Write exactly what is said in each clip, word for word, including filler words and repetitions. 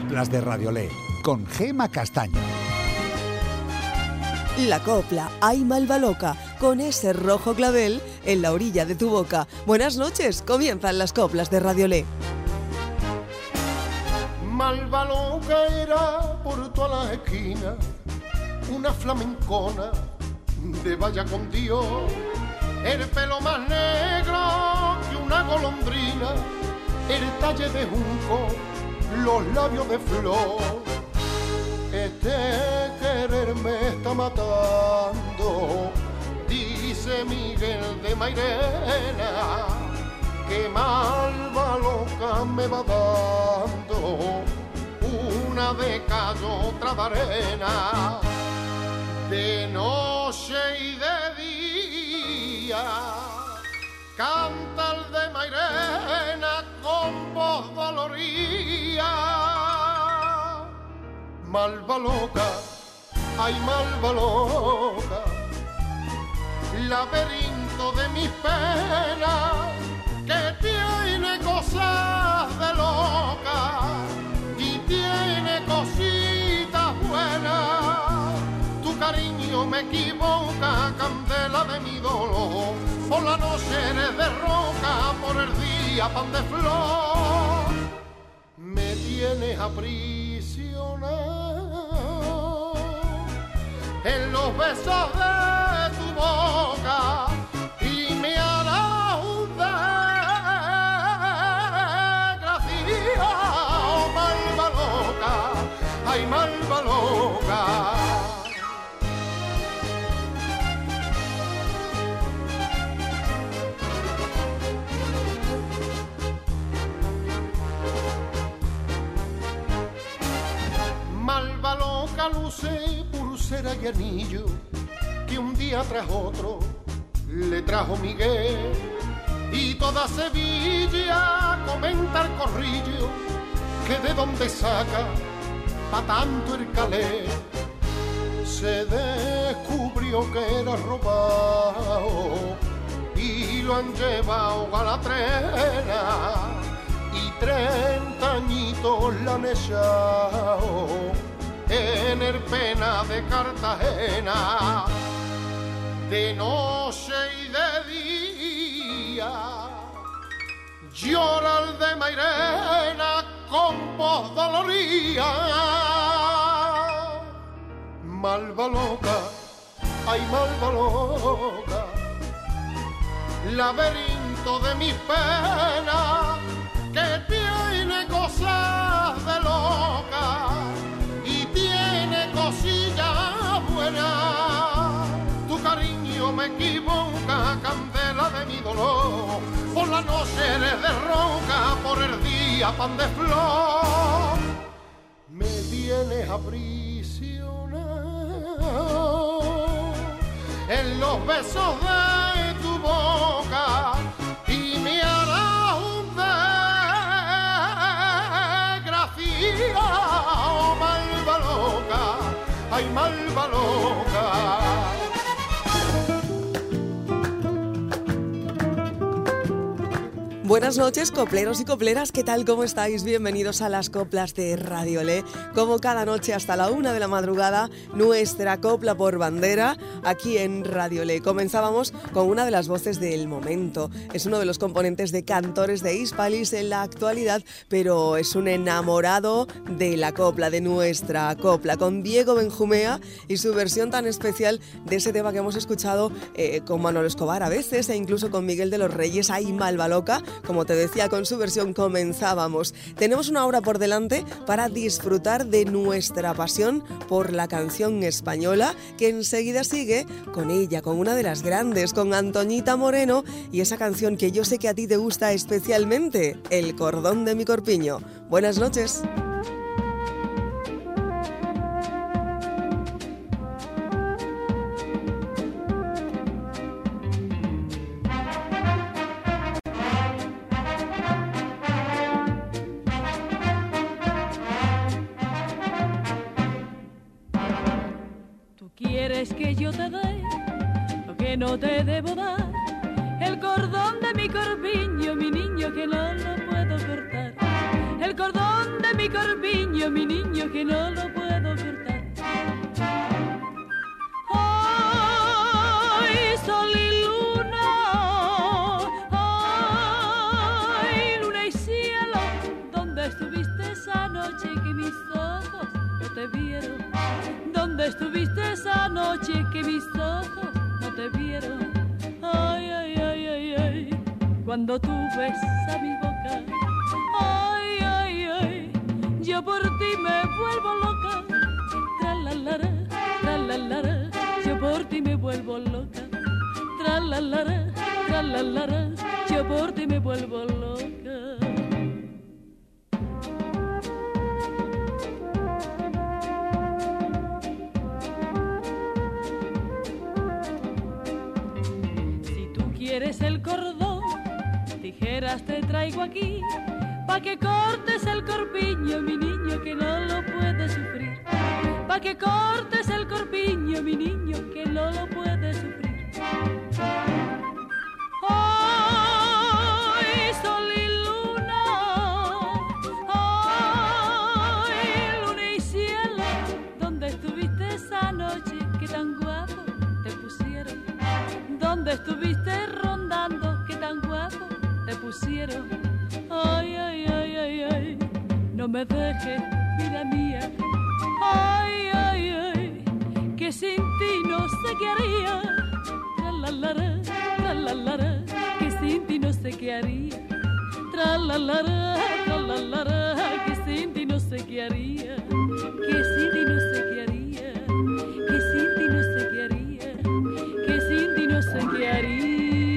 Coplas de Radiolé, con Gema Castaño. La copla Ay Malva Loca, con ese rojo clavel en la orilla de tu boca. Buenas noches, comienzan las coplas de Radiolé. Malva loca era por todas las esquinas, una flamencona de vaya con Dios, el pelo más negro que una golondrina, el talle de junco, los labios de flor. Este querer me está matando, dice Miguel de Mairena, que malva loca me va dando, una de cal, otra de arena, de noche y de día, canta el de Mairena con voz dolorida. Malva loca, ay malva loca, laberinto de mis penas, que tiene cosas de loca y tiene cositas buenas. Tu cariño me equivoca, candela de mi dolor, por la noche eres de roca, por el día pan de flor. Me tienes aprisionado en los besos de tu boca y me hará un desgracia. Oh, malva loca, ay malva loca. Malva loca luce pulsera y anillo que un día tras otro le trajo Miguel, y toda Sevilla comenta el corrillo que de dónde saca pa' tanto el calé. Se descubrió que era robado y lo han llevado a la trena, y treinta añitos la han echado en el pena de Cartagena. De noche y de día llora el de Mairena con voz dolorida. Malva loca, ay malva loca, laberinto de mis penas, que tiene cosas de loca y tiene cosillas buenas. Tu cariño me equivoca, candela de mi dolor, por la noche eres de roca, por el día pan de flor. Me tienes aprisionado en los besos de tu boca y me hará un desgracia. Oh, malva loca, ay malva loca. Buenas noches, copleros y copleras, ¿qué tal? ¿Cómo estáis? Bienvenidos a las coplas de Radiolé. Como cada noche hasta la una de la madrugada, nuestra copla por bandera aquí en Radiolé. Comenzábamos con una de las voces del momento. Es uno de los componentes de Cantores de Hispalis en la actualidad, pero es un enamorado de la copla, de nuestra copla, con Diego Benjumea y su versión tan especial de ese tema que hemos escuchado eh, con Manolo Escobar a veces, e incluso con Miguel de los Reyes, Ay Malva Loca. Como te decía, con su versión comenzábamos. Tenemos una hora por delante para disfrutar de nuestra pasión por la canción española, que enseguida sigue con ella, con una de las grandes, con Antoñita Moreno, y esa canción que yo sé que a ti te gusta especialmente, El cordón de mi corpiño. Buenas noches. ¿Quieres que yo te dé lo que no te debo dar? El cordón de mi corpiño, mi niño, que no lo puedo cortar. El cordón de mi corpiño, corpiño, mi niño, que no lo puedo cortar. Ay, sol y luna, ay, luna y cielo, ¿dónde estuviste esa noche que mis ojos no te vieron? ¿Dónde estuviste esa noche que mis ojos no te vieron? Ay, ay, ay, ay, ay, cuando tú besas mi boca, ay, ay, ay, yo por ti me vuelvo loca. Tra la la la, tra la la la, yo por ti me vuelvo loca. Tra la la la, tra la la la, yo por ti me vuelvo loca. ¿Quieres el cordón? Tijeras te traigo aquí, pa' que cortes el corpiño, mi niño, que no lo puede sufrir. Pa' que cortes el corpiño, mi niño, que no lo puede sufrir. Ay, sol y luna, ay, luna y cielo, ¿dónde estuviste esa noche que tan guapo te pusieron? ¿Dónde estuviste rondando que tan guapo te pusieron? Ay, ay, ay, ay, ay, no me dejes, vida mía. Ay, ay, ay, que sin ti no sé qué haría. Tra la la la, tra la la la, que sin ti no sé qué haría. Tra la la la, tra la la la, que sin ti no sé qué haría. Que sin ti no sé qué haría. Que sin ti no sé qué haría. Que sin ti no sé qué haría.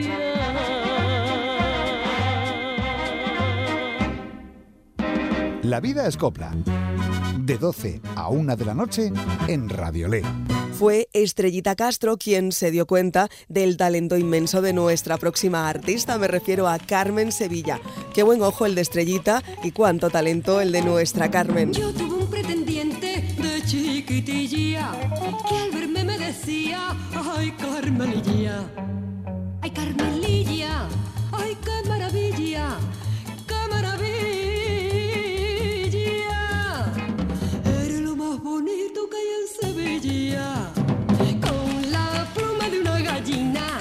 La vida es copla. De doce a una de la noche en Radiolé. Fue Estrellita Castro quien se dio cuenta del talento inmenso de nuestra próxima artista. Me refiero a Carmen Sevilla. Qué buen ojo el de Estrellita y cuánto talento el de nuestra Carmen. Yo tuve un pretendiente de chiquitilla que al verme me decía: ay, Carmenilla, ay, Carmelilla, ay, qué maravilla, qué maravilla. Eres lo más bonito que hay en Sevilla, con la pluma de una gallina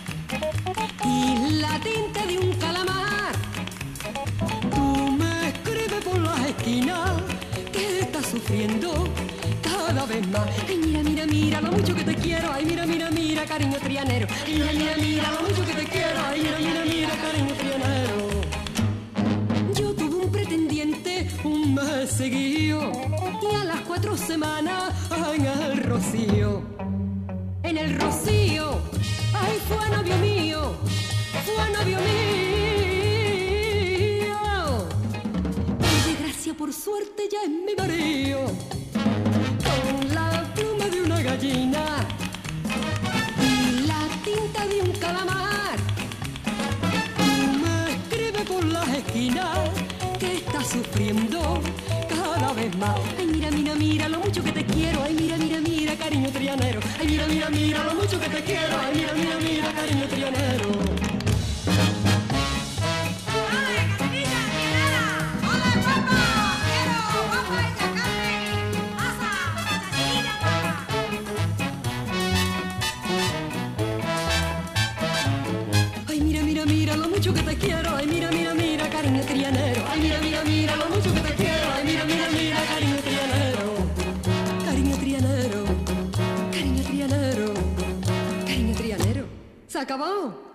y la tinta de un calamar. Tú me escribes por las esquinas que estás sufriendo cada vez más. Ay, mira, mira, mira lo mucho que te quiero. Ay, mira, mira, mira, cariño trianero. Ay, mira, mira, mira lo mucho que te quiero. Ay, mira, mira, mira, cariño trianero. Yo tuve un pretendiente un mes seguido y a las cuatro semanas en el Rocío. En el Rocío, ay, fue novio mío, fue novio mío. Y de gracia por suerte ya es mi marido. Con la pluma de una gallina y la tinta de un calamar. Me escribe por las esquinas que está sufriendo cada vez más. Ay, mira, mira, mira lo mucho que te quiero. Ay, mira, mira, mira, cariño trianero. Ay, mira, mira, mira lo mucho que te quiero. Ay, mira, mira, mira, cariño trianero. Ay, mira, mira, mira lo mucho que te quiero. Ay, mira, mira, mira, cariño trianero. Ay, mira, mira, mira lo mucho que te quiero. Ay, mira, mira, mira, cariño trianero. Cariño trianero. Cariño trianero. Cariño trianero. Se acabó.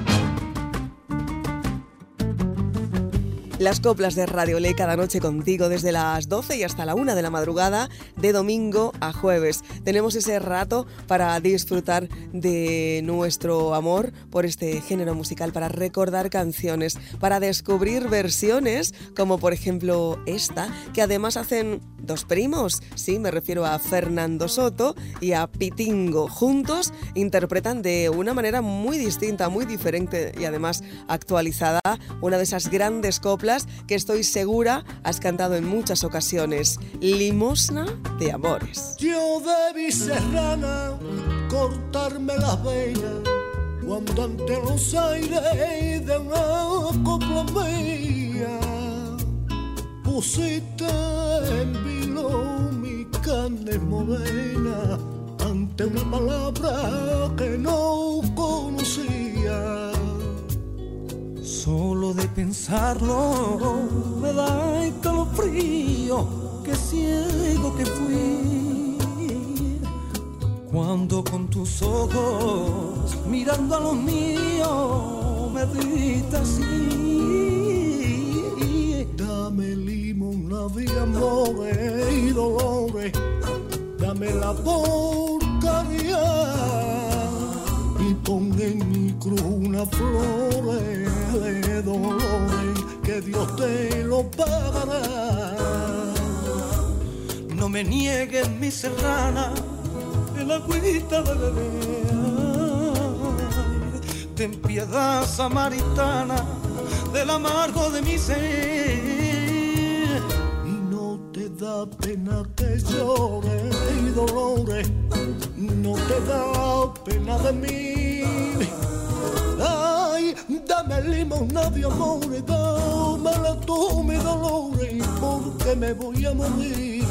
Las coplas de Radiolé cada noche contigo desde las doce y hasta la una de la madrugada, de domingo a jueves. Tenemos ese rato para disfrutar de nuestro amor por este género musical, para recordar canciones, para descubrir versiones, como por ejemplo esta, que además hacen dos primos. Sí, me refiero a Fernando Soto y a Pitingo. Juntos interpretan de una manera muy distinta, muy diferente y además actualizada, una de esas grandes coplas que estoy segura has cantado en muchas ocasiones, Limosna de Amores. Yo debí serrana cortarme las venas cuando ante los aires de una copla mía pusiste tez morena ante una palabra que no conocía. Solo de pensarlo me da escalofrío, qué ciego que fui. Cuando con tus ojos, mirando a los míos, me diste así. Dame limosna de amores y dolores, dame la porcaria y pon en mi cruz una flor de dolores, que Dios te lo pagará. No me niegues mi serrana, el agüita de beber. Ten piedad, samaritana, del amargo de mi ser. Y no te da pena que llore y dolores, no te da pena de mí. Ay, dame limosna de amores, dámela tú mi dolores, porque me voy a morir.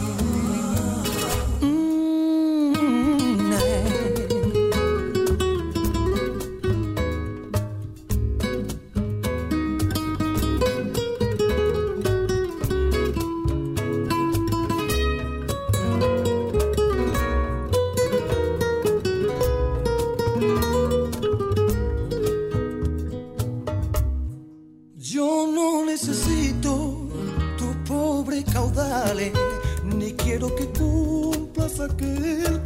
Ni quiero que cumplas aquel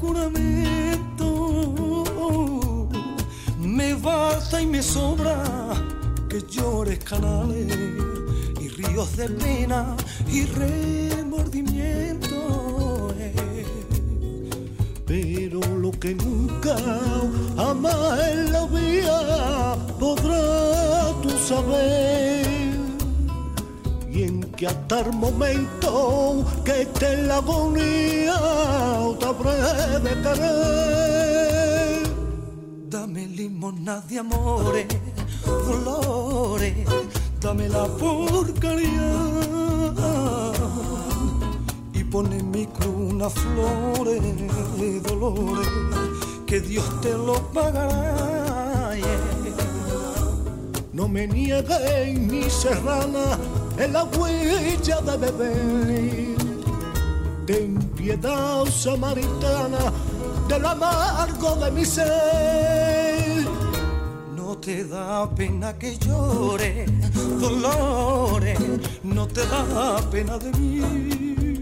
juramento. Me basta y me sobra que llores canales y ríos de pena y remordimiento. Pero lo que nunca jamás en la vida podrás tú saber, y en que hasta el momento que esté en la agonía te habré de querer. Dame limosna de amores, dolores, dame la porcaria y pon en mi cruz unas flores de dolores, que Dios te lo pagará. Yeah. No me niegues mi serrana, en la huella de beber. Ten piedad, samaritana, del amargo de mi ser. No te da pena que llore, dolores, no te da pena de mí.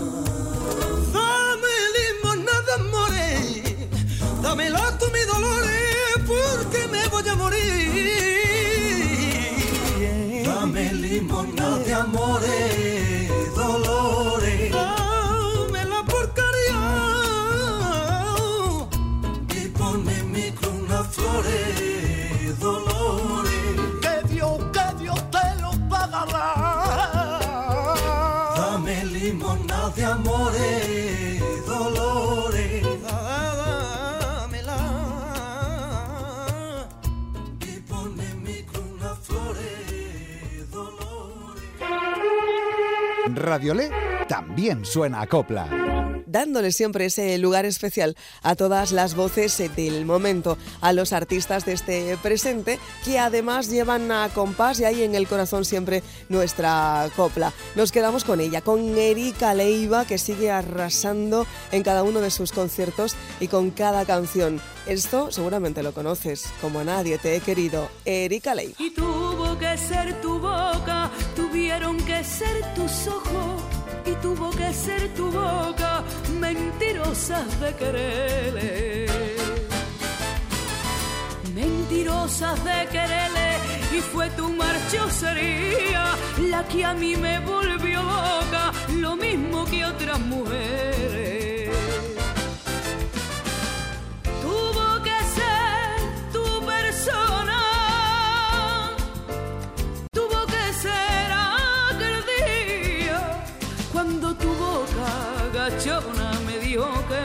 Dame limosna de amores, dámela tú mi dolores, porque me voy a morir. Dame limosna de amores, dolores, dame la porcaria y pon en mi cruz unas flores, dolores, que Dios, que Dios te lo pagará. Dame limosna de amores, dolores, dámela y pon en mi cruz unas flores. Radiolé también suena a copla, dándole siempre ese lugar especial a todas las voces del momento, a los artistas de este presente, que además llevan a compás y hay en el corazón siempre nuestra copla. Nos quedamos con ella, con Erika Leiva, que sigue arrasando en cada uno de sus conciertos y con cada canción. Esto seguramente lo conoces, como a nadie te he querido, Erika Leiva. Y tuvo que ser tu boca, tuvieron que ser tus ojos, y tuvo que ser tu boca, mentirosas de quererle. Mentirosas de quererle, y fue tu marchosería la que a mí me volvió loca, lo mismo que otras mujeres. Tuvo que ser tu persona, tuvo que ser aquel día cuando tu boca gachona me dijo que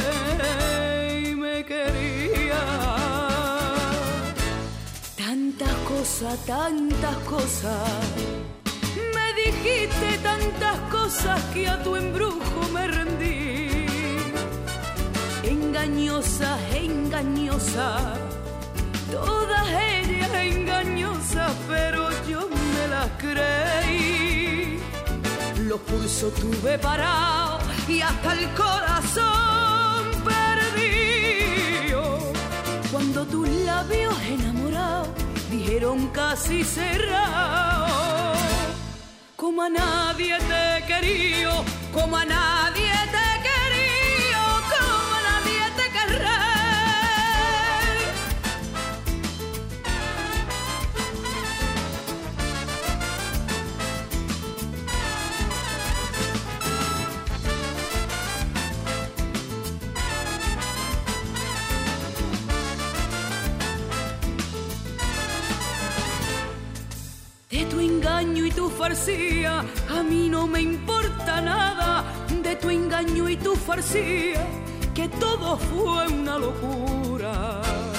me quería. Tantas cosas, tantas cosas, me dijiste tantas cosas que a tu embrujo me rendí. engañosa, engañosa, todas ellas engañosas, pero yo me las creí. Los pulsos tuve parados y hasta el corazón perdido. Cuando tus labios enamorados dijeron casi cerrado, como a nadie te he querido, como a nadie te he querido, como a nadie te querré. De tu engaño y tu farcía, a mí no me importa nada. De tu engaño y tu farcía, que todo fue una locura.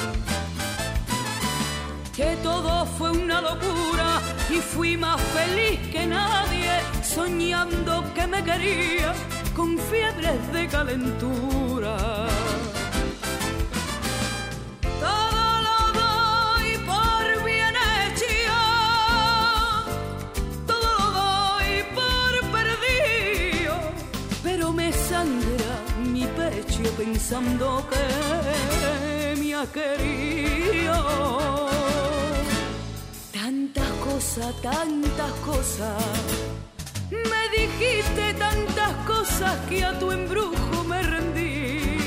Que todo fue una locura y fui más feliz que nadie, soñando que me quería con fiebres de calentura. Pensando que me ha querido. Tantas cosas, tantas cosas, me dijiste tantas cosas que a tu embrujo me rendí.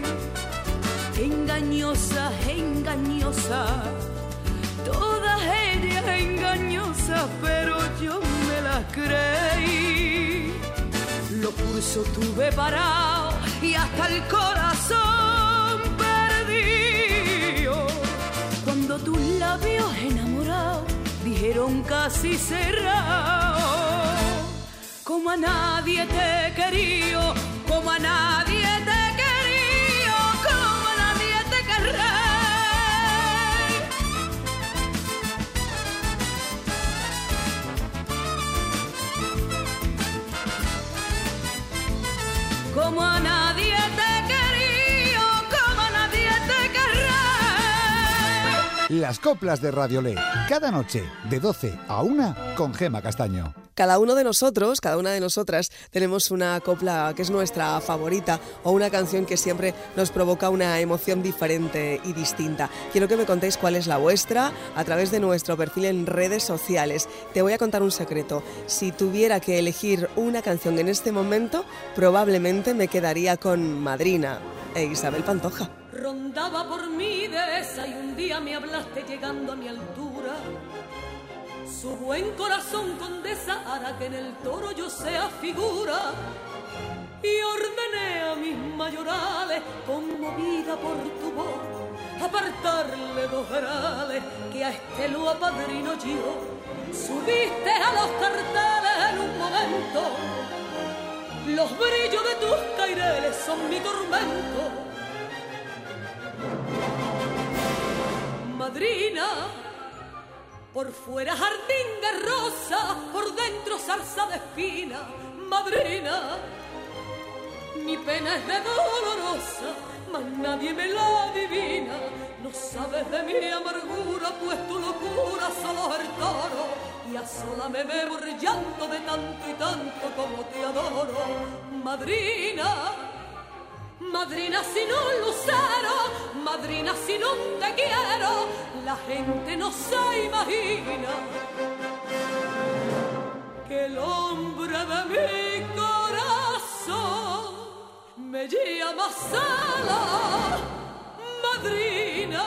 Engañosa, engañosa, todas ellas engañosas, pero yo me las creí. Los pulsos tuve parados y hasta el corazón perdido. Cuando tus labios enamorados dijeron casi cerrado, como a nadie te he querido, como a nadie te he querido, como a nadie te querré. Como a nadie te he querido, como a nadie te querré. Las coplas de Radiolé, cada noche de doce a una con Gema Castaño. Cada uno de nosotros, cada una de nosotras, tenemos una copla que es nuestra favorita o una canción que siempre nos provoca una emoción diferente y distinta. Quiero que me contéis cuál es la vuestra a través de nuestro perfil en redes sociales. Te voy a contar un secreto. Si tuviera que elegir una canción en este momento, probablemente me quedaría con Madrina e Isabel Pantoja. Rondaba por mi dehesa y un día me hablaste llegando a mi altura. Su buen corazón, condesa, hará que en el toro yo sea figura. Y ordené a mis mayorales, conmovida por tu voz, apartarle dos herales, que a este lo apadrino yo. Subiste a los carteles en un momento, los brillos de tus caireles son mi tormento. Madrina, por fuera jardín de rosa, por dentro zarza de espina. Madrina, mi pena es de dolorosa, mas nadie me la adivina. No sabes de mi amargura, pues tu locura solo el toro. Y a sola me bebo el llanto de tanto y tanto como te adoro. Madrina, madrina sin un lucero, madrina sin un te quiero, la gente no se imagina que el hombre de mi corazón me llama Sala, madrina.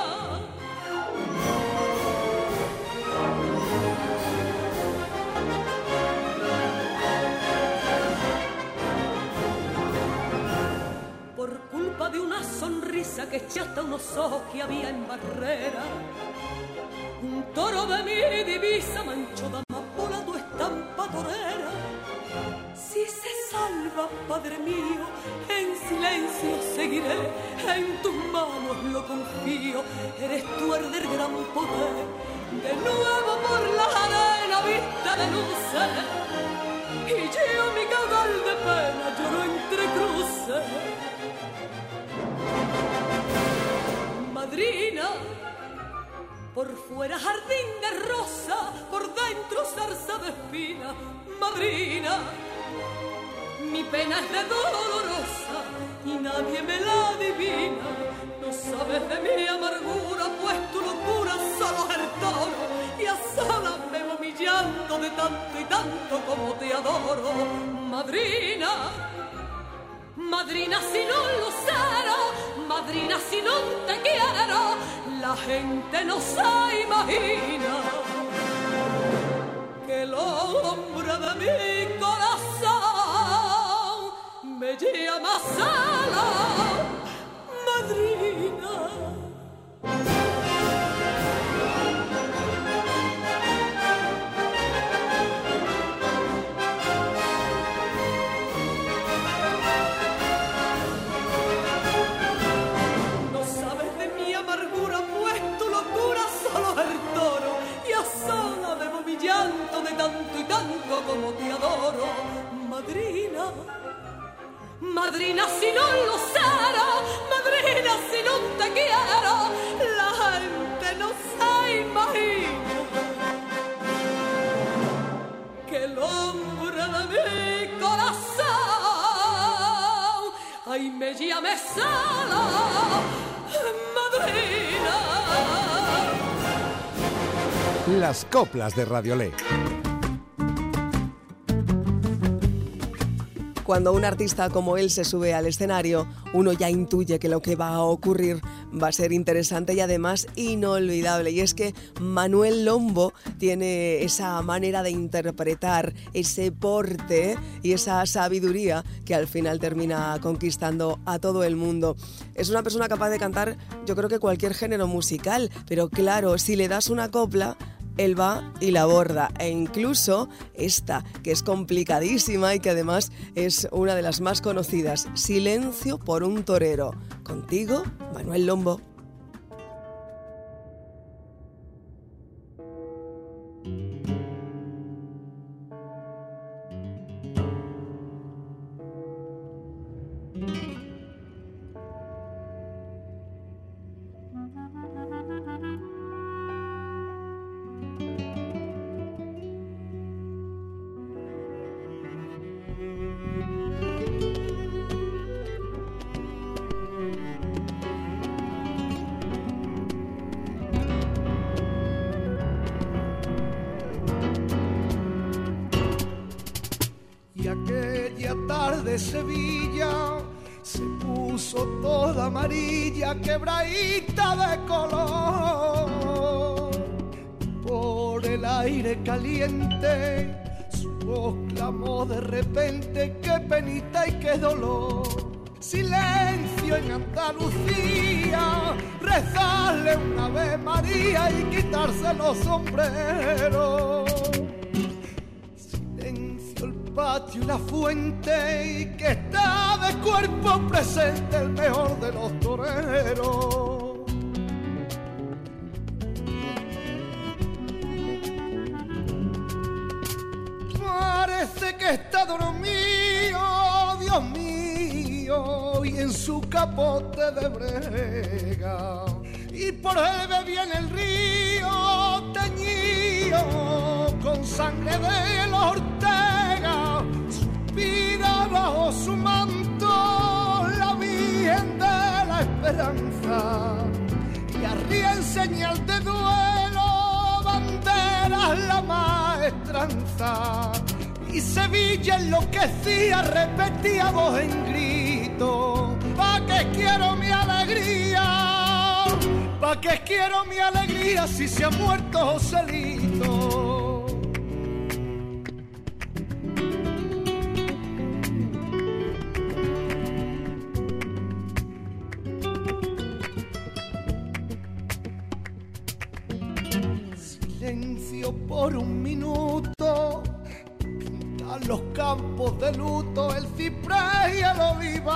Por culpa de una sonrisa que echaste a unos ojos que había en barrera, un toro de mi divisa manchó de amapola tu estampa torera. Si se salva, Padre mío, en silencio seguiré, en tus manos lo confío, eres tú el del gran poder. De nuevo por la arena vista de luces, y yo mi caudal de pena lloro entre cruces. Madrina, por fuera jardín de rosa, por dentro zarza de espina. Madrina, mi pena es de dolorosa y nadie me la adivina. No sabes de mi amargura, pues tu locura solo es el toro. Y a solas me voy humillando de tanto y tanto como te adoro. Madrina, madrina si no lo lucero, madrina si no te quiero, la gente no se imagina que el hombre de mi corazón me llama sola, madrina. No sabes de mi amargura, pues tu locura solo es el toro, y a sola bebo mi llanto de tanto y tanto como te adoro, madrina. Madrina si no lo lucero, madrina si no te quiero, la gente no se imagina que el hombre de mi corazón, ay, me llame sola, madrina. Las coplas de Radiolé. Cuando un artista como él se sube al escenario, uno ya intuye que lo que va a ocurrir va a ser interesante y además inolvidable. Y es que Manuel Lombo tiene esa manera de interpretar, ese porte y esa sabiduría que al final termina conquistando a todo el mundo. Es una persona capaz de cantar, yo creo que cualquier género musical, pero claro, si le das una copla, él va y la aborda, e incluso esta, que es complicadísima y que además es una de las más conocidas, Silencio por un torero. Contigo, Manuel Lombo. De Sevilla se puso toda amarilla, quebradita de color. Por el aire caliente su voz clamó de repente: qué penita y qué dolor. Silencio en Andalucía, rezarle una Ave María y quitarse los sombreros. Patio y la fuente, y que está de cuerpo presente el mejor de los toreros. Parece que está dormido, Dios mío, y en su capote de brega, y por él ve bien el río teñido con sangre de los Ortega. Suspira bajo su manto la Virgen de la Esperanza, y arría en señal de duelo banderas la maestranza. Y Sevilla enloquecía, repetía voz en grito: ¿pa' qué quiero mi alegría? ¿Pa' qué quiero mi alegría si se ha muerto Joselito? Silencio por un minuto, pintan los campos de luto, el ciprés y el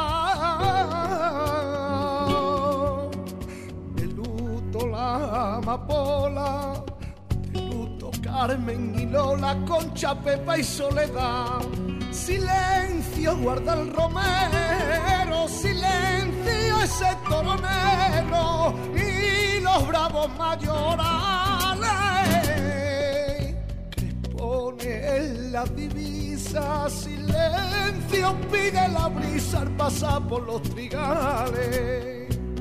olivar. De luto la amapola, de luto Carmen y Lola, Concha, Pepa y Soledad. Silencio guarda el romero, silencio ese toronero y los bravos mayorales. Crespone en la divisa, silencio pide la brisa al pasar por los trigales.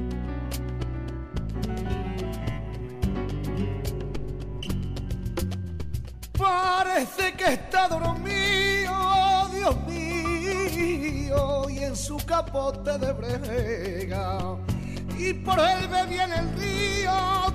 Parece que está dormido, Dios mío, y en su capote de brega. Y por él ve bien el río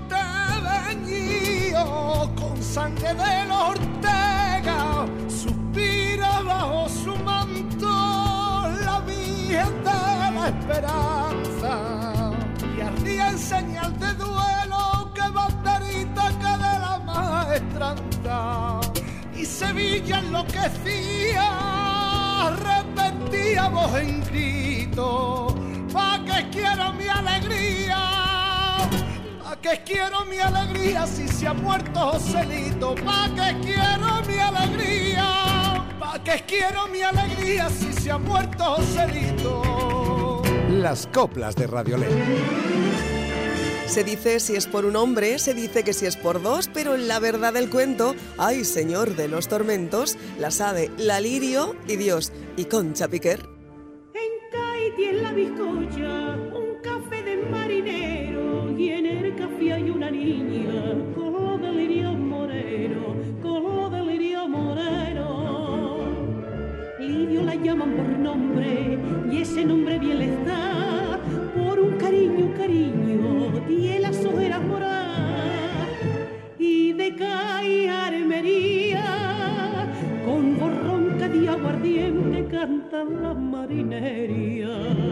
teñido con sangre de la Ortega. Suspira bajo su manto la Virgen de la Esperanza. Y ardía en señal de duelo que banderita que de la maestranza. Y Sevilla enloquecía, repetía voz en grito: ¿pa' qué quiero mi alegría? ¿Pa' qué quiero mi alegría si se ha muerto Joselito? ¿Pa' qué quiero mi alegría? ¿Pa' qué quiero mi alegría si se ha muerto Joselito? Las coplas de Radiolé. Se dice si es por un hombre, se dice que si es por dos, pero la verdad del cuento, ay señor de los tormentos, la sabe la Lirio y Dios y Concha Piquer. En Caiti en la bizcocha, un café de marinero, y en el café hay una niña, color de lirio moreno, color de lirio moreno. Lirio la llaman por nombre, y ese nombre bien le está, por un cariño, cariño, tiene las ojeras moradas, y de Cai Armería, con borronca de aguardiente cantan las marinerías.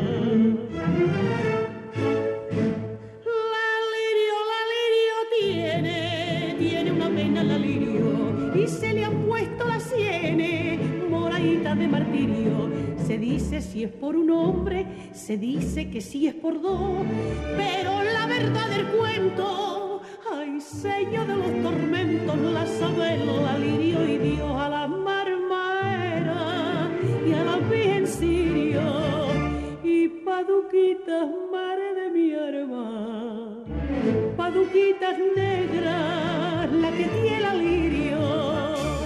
La Lirio, la Lirio tiene, tiene una pena la Lirio, y se le han puesto las sienes moraditas de martirio. Se dice si es por un hombre, se dice que si es por dos, pero la verdad del cuento, ay, señor de los tormentos, la sabe la Lirio y Dios a la marmaera y a la Virgen Sirio y paduquitas, madre de mi hermana, paduquitas negras, la que tiene la Lirio.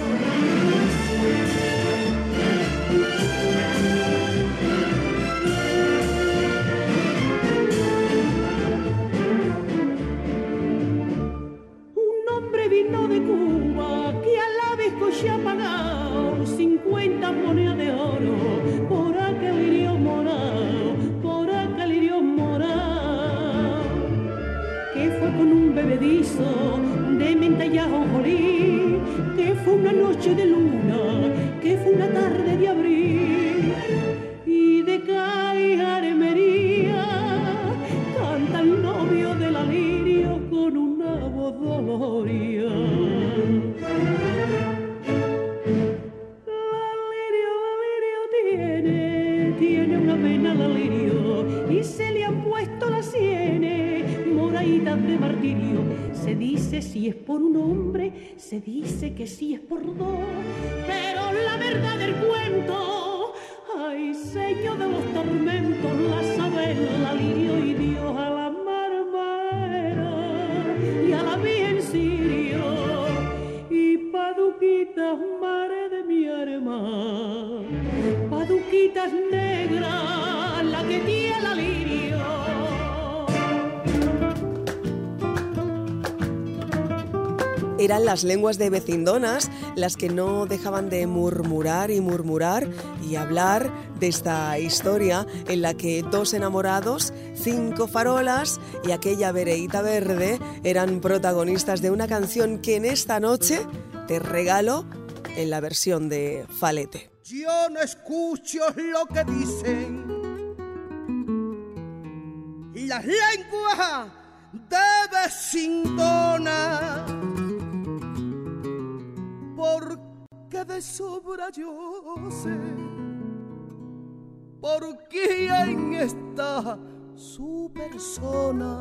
Vino de Cuba que a la vez coche ha pagado cincuenta monedas de oro por aquel lirio morado, por aquel lirio morado, que fue con un bebedizo de menta y ajonjolí, que fue una noche de luna, que fue una tarde de abril, y de Cai Armería canta el novio de la Lirio con una voz doloría. La Lirio, la Lirio tiene, tiene una pena la Lirio, y se le han puesto las sienes moraditas de martirio. Se dice si es por un hombre, se dice que si es por dos, pero la verdad del cuento, ay, señor de los tormentos, la sabe la Lirio y Dios a la marmaera y a la Virgen Sirio y paduquitas, madre de mi hermana, paduquitas negras, la que tiene la Lirio. Eran las lenguas de vecindonas las que no dejaban de murmurar y murmurar y hablar de esta historia en la que dos enamorados, cinco farolas y aquella vereíta verde eran protagonistas de una canción que en esta noche te regalo en la versión de Falete. Yo no escucho lo que dicen las lenguas de vecindona, porque de sobra yo sé por quién está su persona.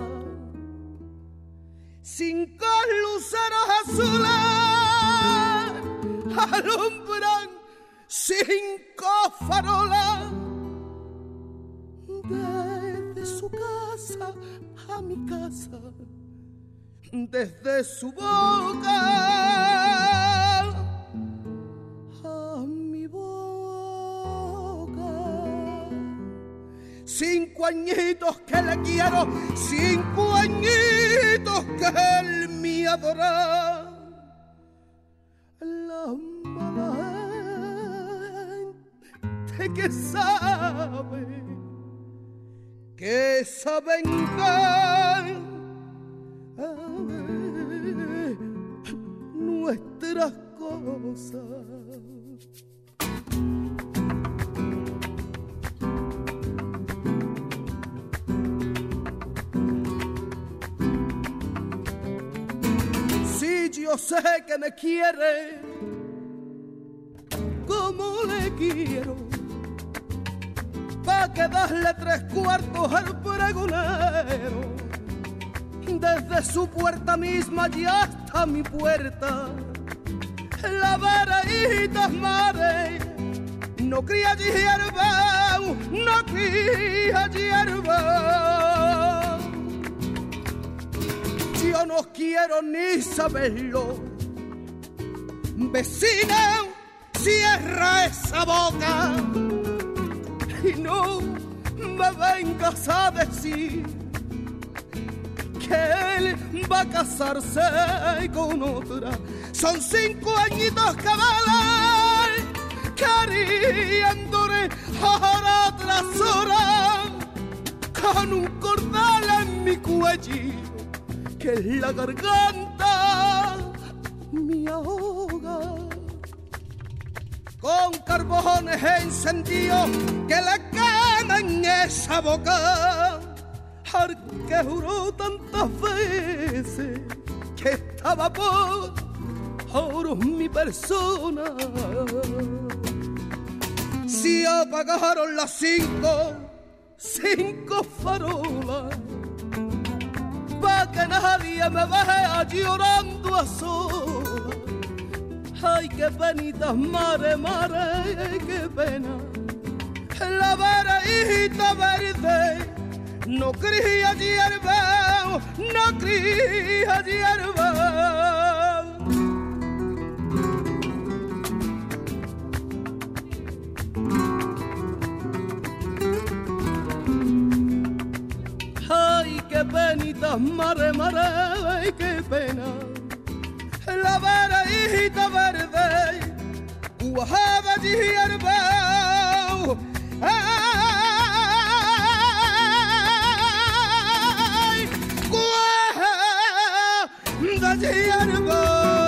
Cinco luceros azules alumbran cinco farolas, desde su casa a mi casa, desde su boca a mi boca. Cinco añitos que le quiero, cinco añitos que él me adora. La mala gente que sabe, que saben ver nuestras cosas. Si yo sé que me quiere como le quiero, pa' que darle tres cuartos al pregonero, desde su puerta misma y hasta mi puerta, la veredita mare, no cría hierba, no cría hierba. Yo no quiero ni saberlo, vecina, cierra esa boca y no me vengas a decir que él va a casarse con otra. Son cinco añitos que valen, queriéndole hora tras hora, con un cordal en mi cuello, que en la garganta me ahoga. Con carbones encendidos que le queman esa boca, al que juró tantas veces que estaba por oro mi persona. Si apagaron las cinco, cinco farolas, pa' que nadie me vea llorando a solas. Ay, qué penita, mare, mare, qué pena. La veredita verde no cría hierba, no cría hierba. Ay, qué penita, mare, mare, qué pena. La veredita verde, cuajada hierba, ay, cuajada hierba.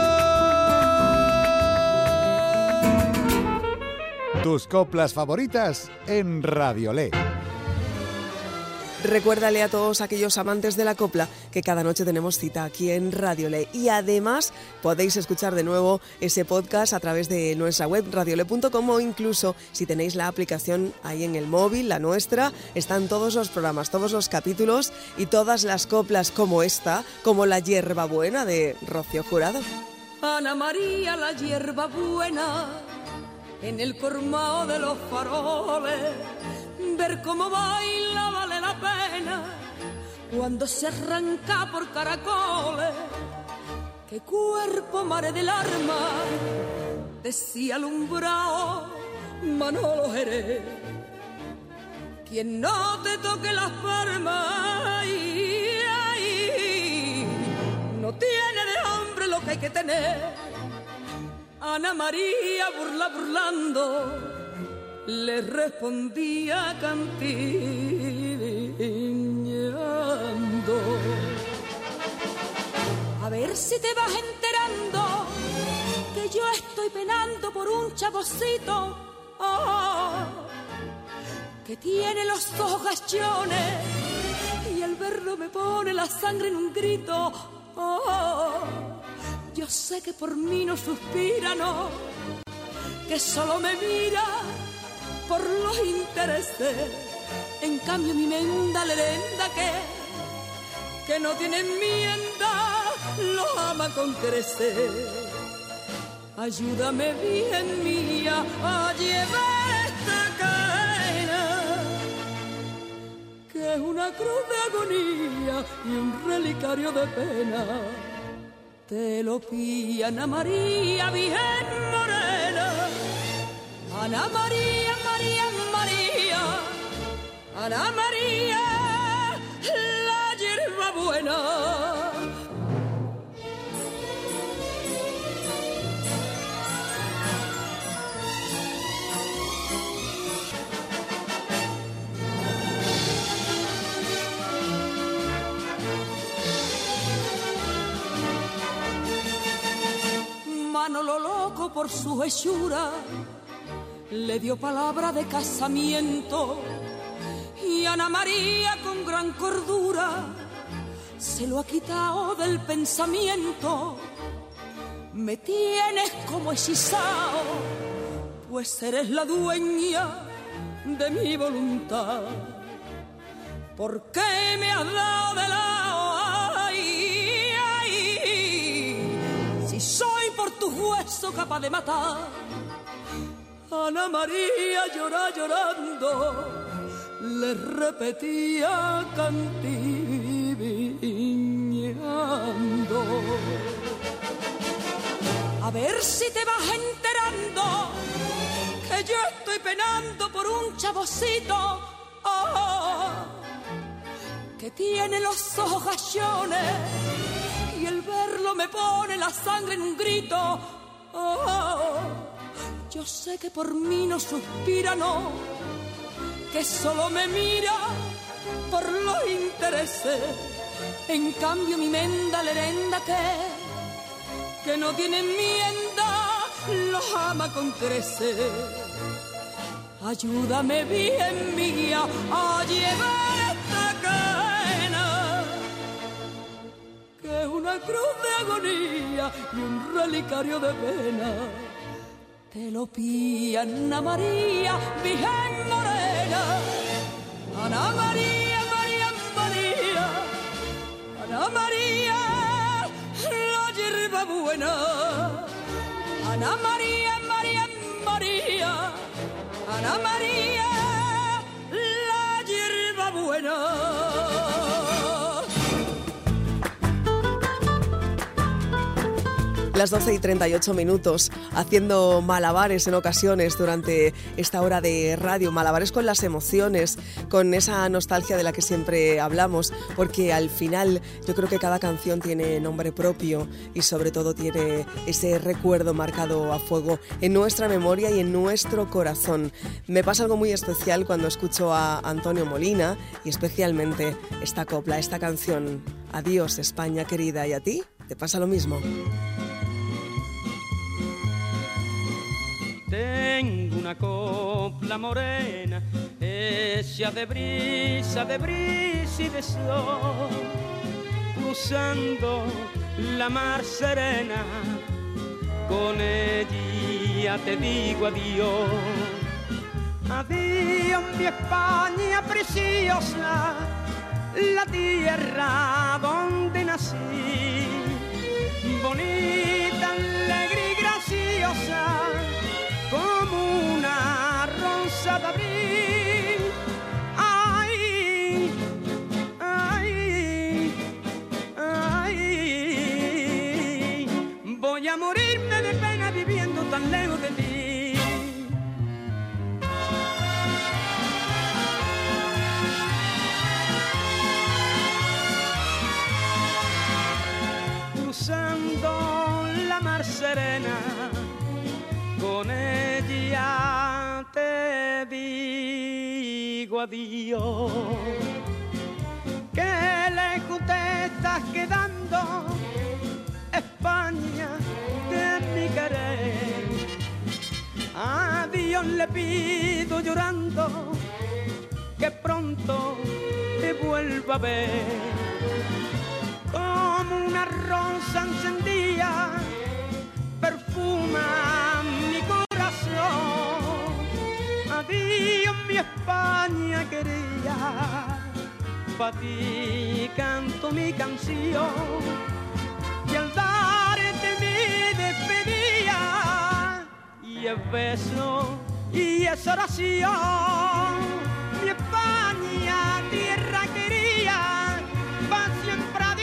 Tus coplas favoritas en Radiolé. Recuérdale a todos aquellos amantes de la copla que cada noche tenemos cita aquí en Radiolé, y además podéis escuchar de nuevo ese podcast a través de nuestra web radiolé punto com, o incluso si tenéis la aplicación ahí en el móvil, la nuestra, están todos los programas, todos los capítulos y todas las coplas como esta, como La hierba buena de Rocío Jurado. Ana María, la hierba buena, en el colmado de los faroles, ver cómo baila vale la pena, cuando se arranca por caracoles. Qué cuerpo, mare del arma, decía alumbrado Manolo Jerez. Quien no te toque las palmas, ay, ay, no tiene de hombre lo que hay que tener. Ana María, burla burlando, le respondía cantineando. A ver si te vas enterando que yo estoy penando por un chavocito, oh, que tiene los ojos gachones y al verlo me pone la sangre en un grito, oh, yo sé que por mí no suspira, no, que solo me mira por los intereses. En cambio mi menda lerenda que, que no tiene enmienda, lo ama con crecer. ayúdame bien mía a llevar esta cadena, que es una cruz de agonía y un relicario de pena. Te lo pide Ana María, Virgen Morena, Ana María, María, María, Ana María, la hierba buena. Manolo loco por su hechura le dio palabra de casamiento y Ana María con gran cordura se lo ha quitado del pensamiento. Me tienes como hechizado, pues eres la dueña de mi voluntad. ¿Por qué me has dado de lado? Ay, ay, si soy por tus huesos capaz de matar. Ana María llora llorando, le repetía cantiviñando. A ver si te vas enterando que yo estoy penando por un chavosito, oh, que tiene los ojos gallones y el verlo me pone la sangre en un grito, oh, yo sé que por mí no suspira, no, que solo me mira por los intereses. En cambio mi menda lerenda que, que no tiene enmienda, los ama con creces. Ayúdame bien mía a llevar esta cadena, que es una cruz de agonía y un relicario de pena. Te lo pide Ana María, Virgen Morena, Ana María, María, María, Ana María, la hierba buena, Ana María, María, María, Ana María, la hierba buena. Las doce y treinta y ocho minutos, haciendo malabares en ocasiones durante esta hora de radio, malabares con las emociones, con esa nostalgia de la que siempre hablamos, porque al final yo creo que cada canción tiene nombre propio y sobre todo tiene ese recuerdo marcado a fuego en nuestra memoria y en nuestro corazón. Me pasa algo muy especial cuando escucho a Antonio Molina y especialmente esta copla, esta canción, Adiós España querida, ¿y a ti? ¿Te pasa lo mismo? Tengo una copla morena, hecha de brisa, de brisa y de sol, cruzando la mar serena, con ella te digo adiós. Adiós mi España preciosa, la tierra donde nací, bonita, alegre y graciosa, como una rosa de abril. Ay, ay, ay, voy a morirme de pena viviendo tan lejos de ti. Cruzando la mar serena, con ella te digo adiós. Qué lejos te estás quedando, España, de mi querer. A Dios le pido llorando que pronto te vuelva a ver. Como una rosa encendida perfuma mi corazón. Adiós mi España querida, pa' ti canto mi canción, y al darte mi despedida diez besos y esa oración, mi España, tierra querida, va siempre a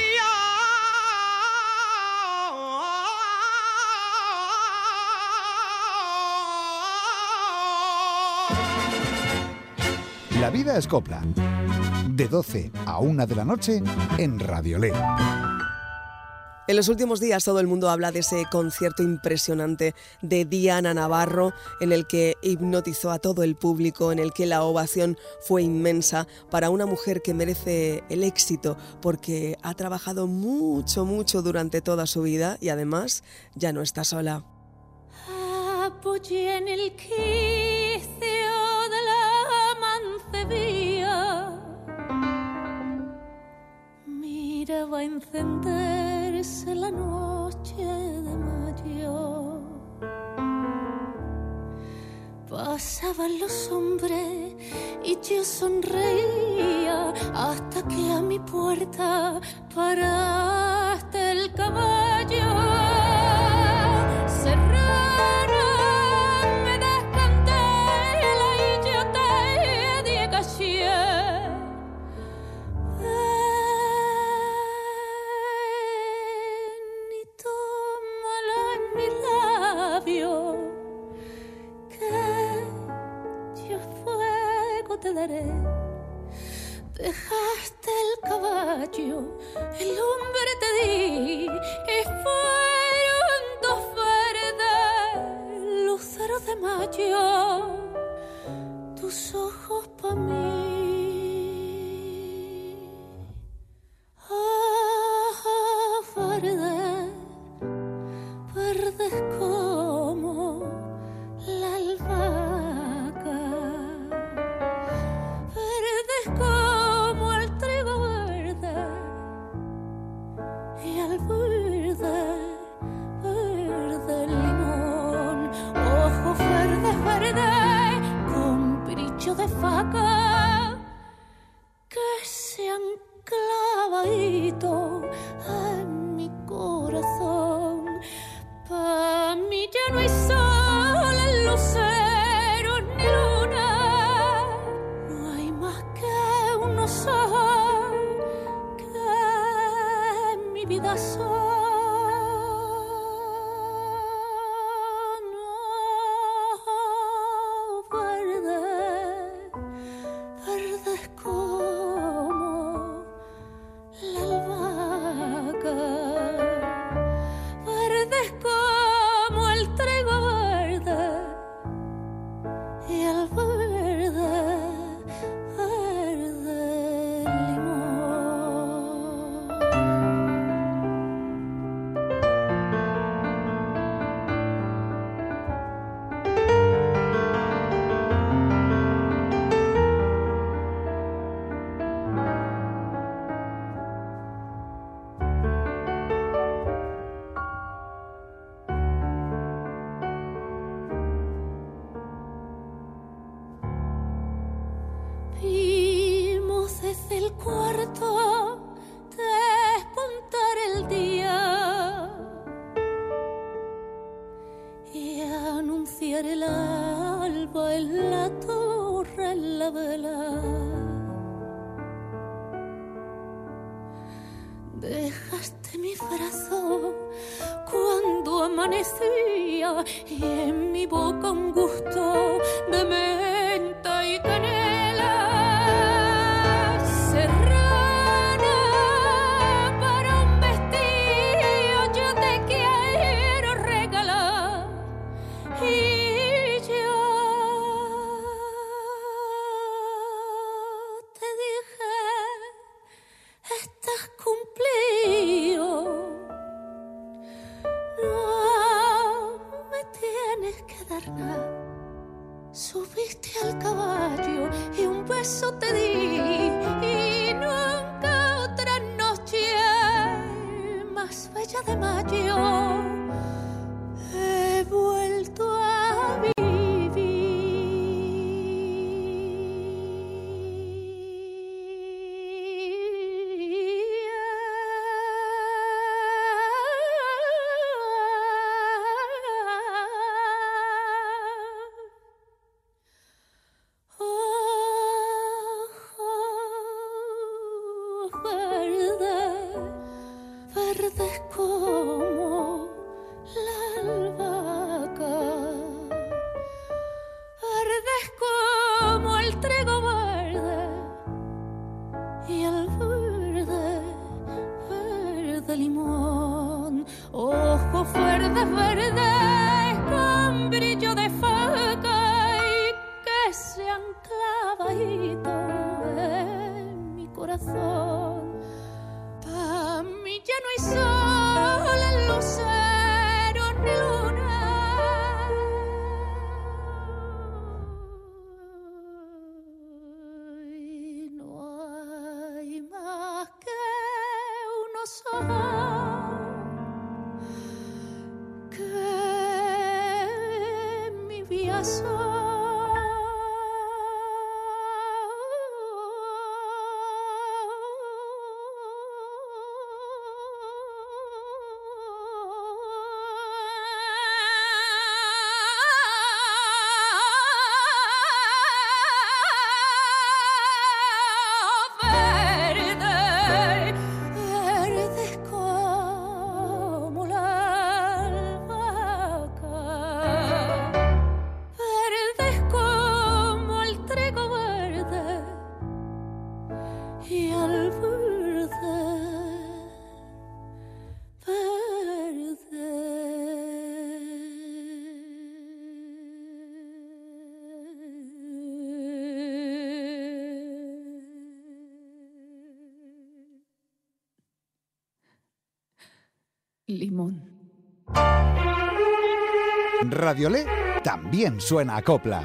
Dios. La vida es copla. De doce a una de la noche en Radiolé. En los últimos días todo el mundo habla de ese concierto impresionante de Diana Navarro, en el que hipnotizó a todo el público, en el que la ovación fue inmensa para una mujer que merece el éxito porque ha trabajado mucho, mucho durante toda su vida y además ya no está sola. Apoyé en el quicio de la mancebía, miraba encenderse la noche de mayo. Pasaban los hombres y yo sonreía hasta que a mi puerta paraste el caballo. Serrana, me das candela y yo te di caché. Te daré. Dejaste el caballo, el hombre te di, y fueron dos verdes luceros de mayo, tus ojos pa' mí. Ah, verdes, verdes como la albahaca. Como el trigo verde y al verde, verde el limón, ojos verdes, verdes con brillo de faca que se han clavadito en mi corazón. Pa' mí ya no hay sol en luceros ni luna, que mi vida son verdes, verdes como la albahaca, verdes como el trigo verde y el verde. Dejaste mi brazo cuando amanecía y en mi boca un gusto de menta y canela. Serrana, para un vestido yo te quiero regalar y yo te dije, estás cumplido, no me tienes que dar nada. Subiste al caballo y un beso te di y nunca otra noche más bella de mayo he vuelto a vivir. el trigo verde y el verde, verde limón, ojos verdes, verdes con brillo de faca y que se han clavadito en mi corazón. Pa' mí ya no hay sol, lucero ni luna. Que mi viaje limón. Radiolé también suena a copla.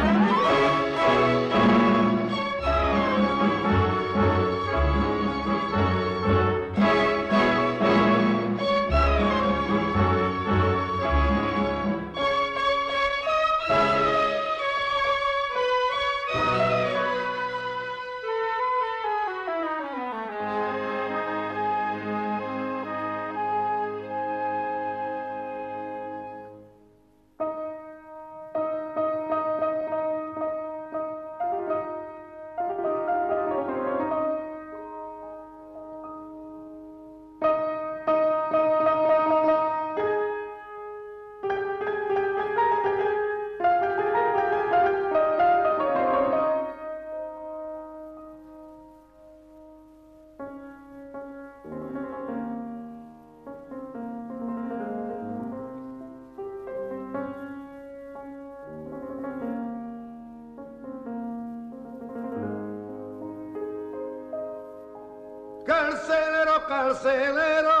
Carcelero, carcelero,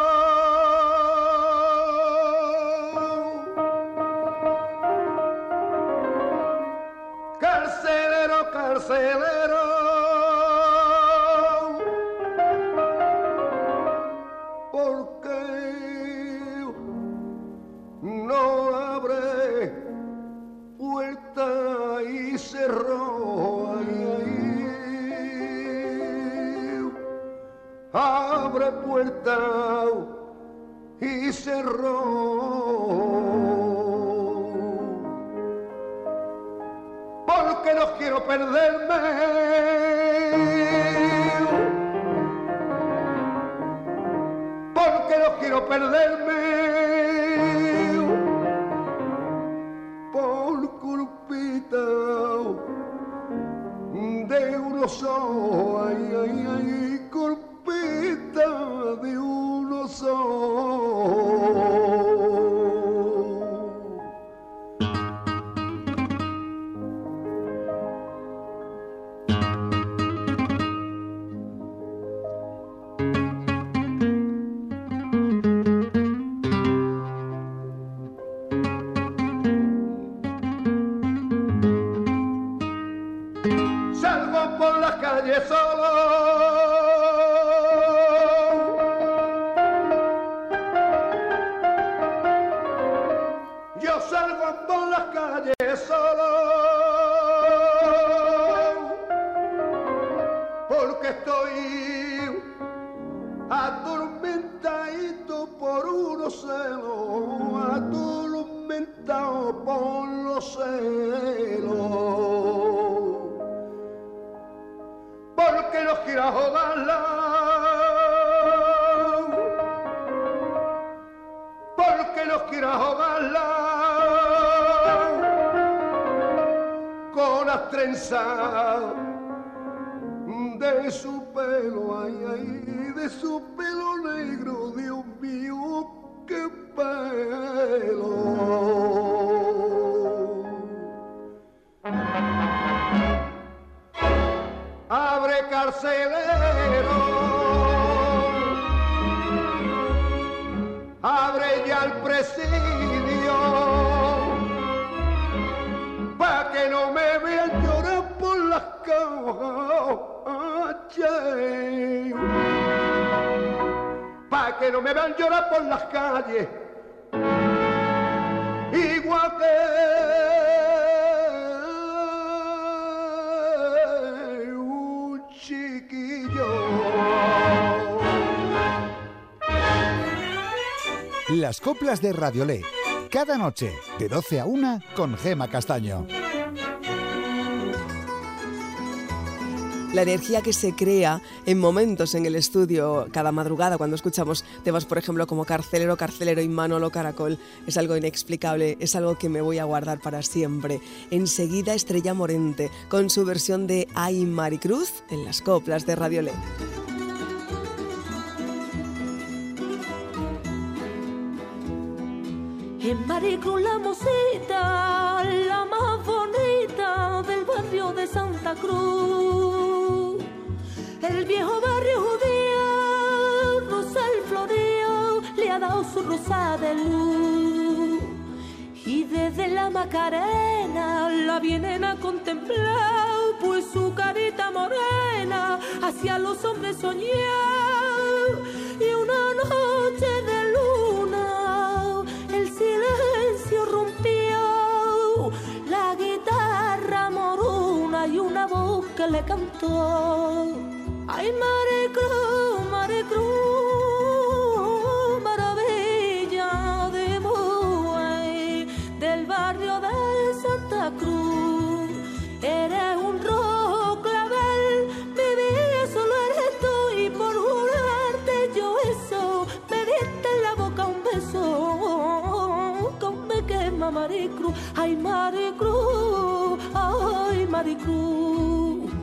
carcelero, carcelero, ¿por qué no abre puerta y cerró? Ay, ay. Abre puerta y cerró, porque no quiero perderme, porque no quiero perderme por culpita de uno solo, ay, ay, ay, culpita de uno solo. Salgo por las calles solo. Solo porque estoy atormentadito por unos celos, atormentado por los celos, porque no quiero ahogarla, porque no quiero ahogarla con las trenzas de su pelo, ay, ay, de su pelo negro, Dios mío, qué pelo. Abre carcelero, abre ya el presidio, pa' que no me vean llorar por las calles, pa' que no me vean llorar por las calles, igual que un chiquillo. Las coplas de Radiolé, cada noche de doce a una con Gema Castaño. La energía que se crea en momentos en el estudio cada madrugada cuando escuchamos temas, por ejemplo, como Carcelero, Carcelero y Manolo Caracol, es algo inexplicable, es algo que me voy a guardar para siempre. Enseguida Estrella Morente, con su versión de Ay Maricruz en las coplas de Radiolé. En Maricruz la mocita, la más bonita del barrio de Santa Cruz. El viejo barrio judío, Rosal Florío, le ha dado su rosa de luz. Y desde la Macarena la vienen a contemplar, pues su carita morena hacia los hombres soñar. Y una noche de luna el silencio rompió, la guitarra moruna y una voz que le cantó. Ay, Maricruz, Maricruz, maravilla de Moay, del barrio de Santa Cruz. Eres un rojo clavel, mi vida solo eres tú, y por jurarte yo eso, me diste en la boca un beso, que me quema Maricruz. Ay, Maricruz, ay, Maricruz.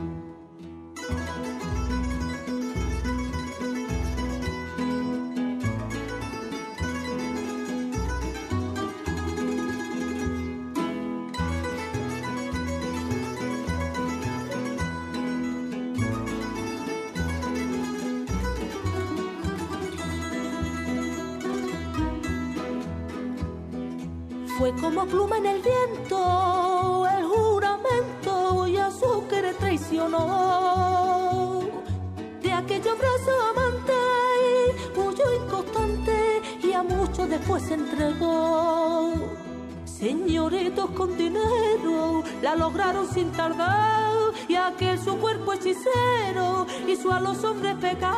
Fue como pluma en el viento, el juramento y a su querer traicionó. De aquellos brazos amantes huyó inconstante y a muchos después se entregó. Señoritos con dinero la lograron sin tardar, y aquel su cuerpo hechicero hizo a los hombres pecar.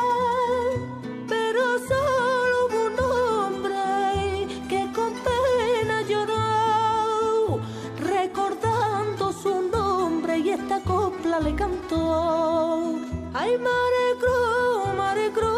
Pero solo hubo un hombre que con pena lloró, recordando su nombre, y esta copla le cantó. Ay, Maricruz, Maricruz,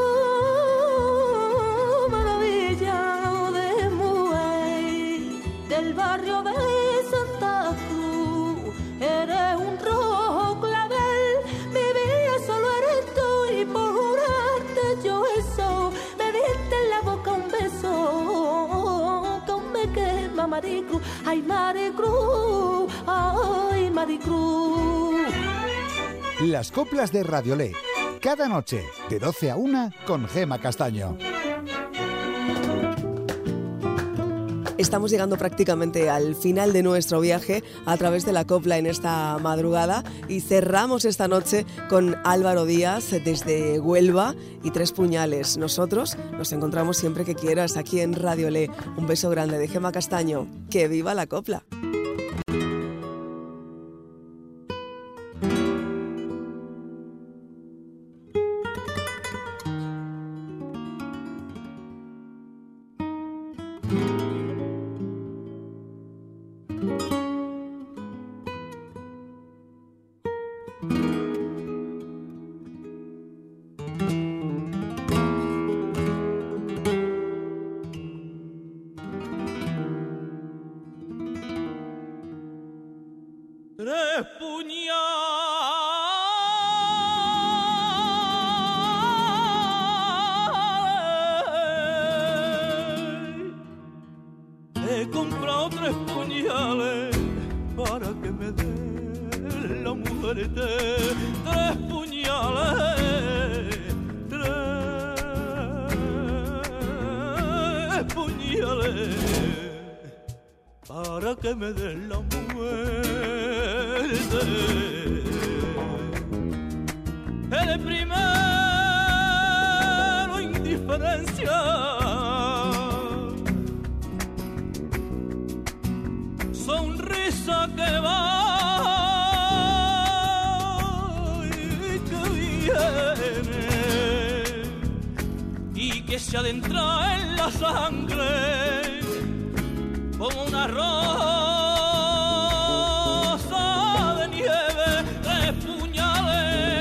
maravilla de Muey, del barrio de Santa Cruz. Eres un rojo clavel, mi vida solo eres tú, y por jurarte yo eso, me diste en la boca un beso, que aún me quema Maricruz. Ay, Maricruz, ay, Maricruz. Las coplas de Radiolé, cada noche de doce a una con Gema Castaño. Estamos llegando prácticamente al final de nuestro viaje a través de la copla en esta madrugada, y cerramos esta noche con Álvaro Díaz desde Huelva y Tres Puñales. Nosotros nos encontramos siempre que quieras aquí en Radiolé. Un beso grande de Gema Castaño. ¡Que viva la copla! Tres tres puñales. He comprado tres puñales para que me dé la mujer de tres puñales, tres puñales para que me dé la muerte. El primero indiferencia, sonrisa que va y que viene y que se adentra en la sangre como una rosa de nieve. Tres puñales,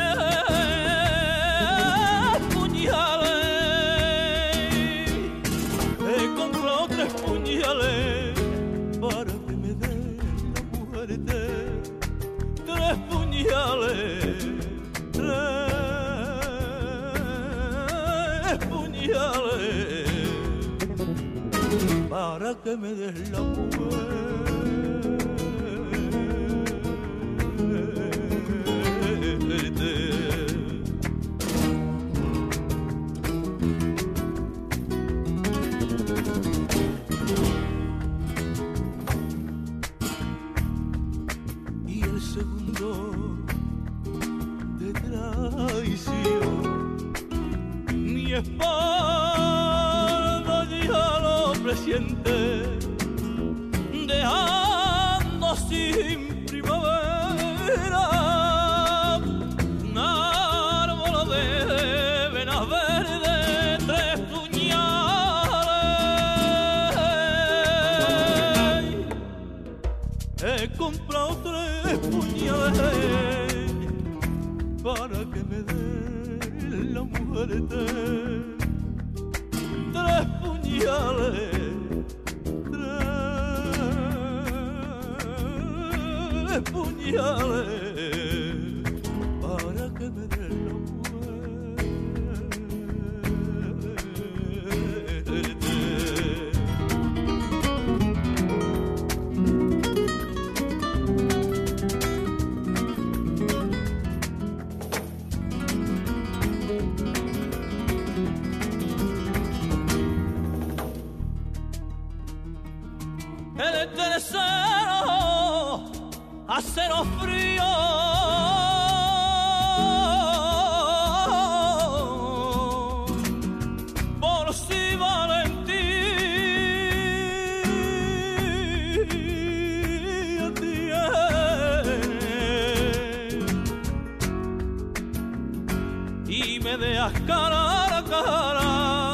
tres puñales. He comprado tres puñales para que me dé la muerte. Tres puñales, tres puñales para que me des la muerte. Y el segundo de traición, mi espalda ya lo presiente, dejando sin primavera un árbol de venas verdes. Tres puñales, he comprado tres puñales para que me dé la muerte. Tres puñales, tres puñales para que me dé la el tercero, acero frío, por si valentía tiene y me dejas cara a cara,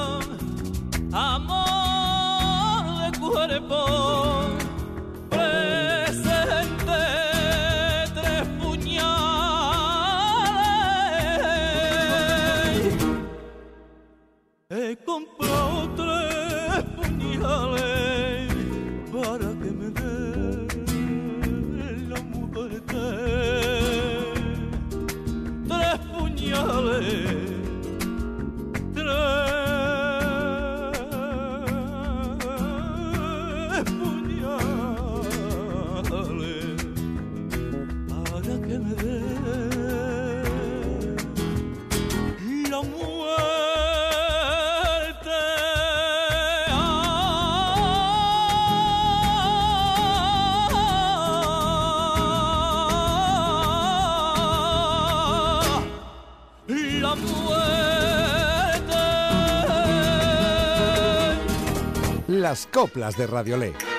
amor de cuerpo presente. Tres puñales, he comprado tres puñales para que me dé la muerte. Tres puñales, tres puñales para que me dé la muerte. La muerte. Las coplas de Radiolé.